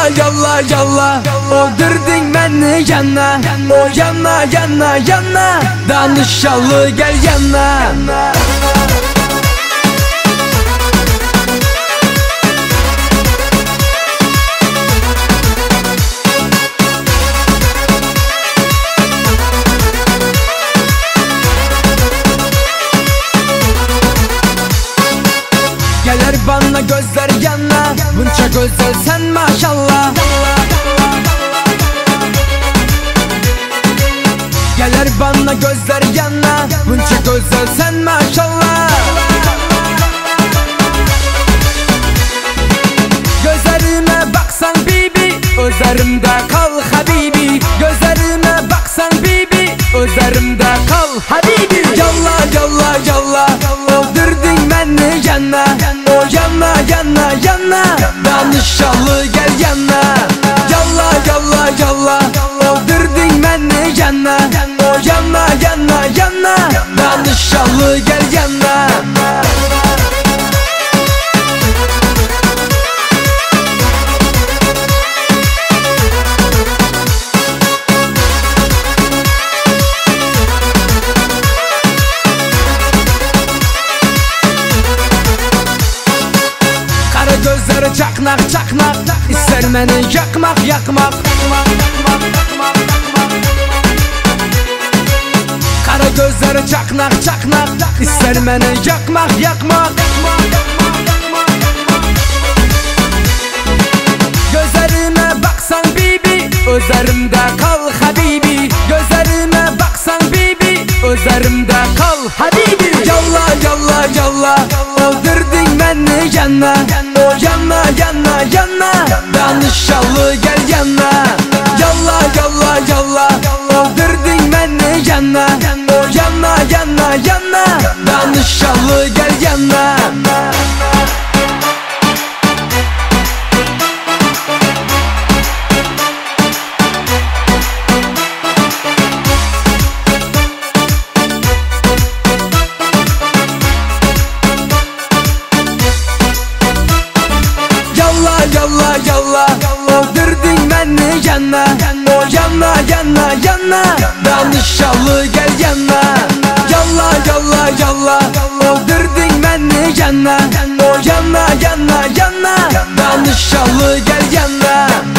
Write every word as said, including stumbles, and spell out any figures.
Yalla yalla yalla öldürdün beni yana. O yana yana yana Danışalı gel yana. Gelir bana gözler yana. Bunca güzel sen maşallah. Gelir bana gözler yana. Bunca güzel sen maşallah. Gözlerime baksan bibi, özlerimde kal habibi. Gözlerime baksan bibi, özlerimde kal habibi. Yalla yalla yalla öldürdün beni yana. O yana yana yana Danışalı gel yana. Yalla yalla yalla öldürdün beni yana. O yana yana yana Danışalı gel yana. Gözleri çaknak çaknak İster beni yakmak yakmak. Kara gözleri çaknak çaknak İster beni yakmak yakmak. Gözlerime baksan bibi, özlerimde kal habibi. Gözlerime baksan bibi, özlerimde kal habibi. Yalla yalla yalla öldürdün beni yana. O yana yana yana Danışalı gel yana. Yalla yalla yalla öldürdün beni yana. O yana yana yana Danışalı gel yana. Yalla yalla öldürdün beni yana. O yana yana yana Danışalı gel yana. Yalla yalla yalla öldürdün beni yana. O yana yana yana Danışalı gel yana.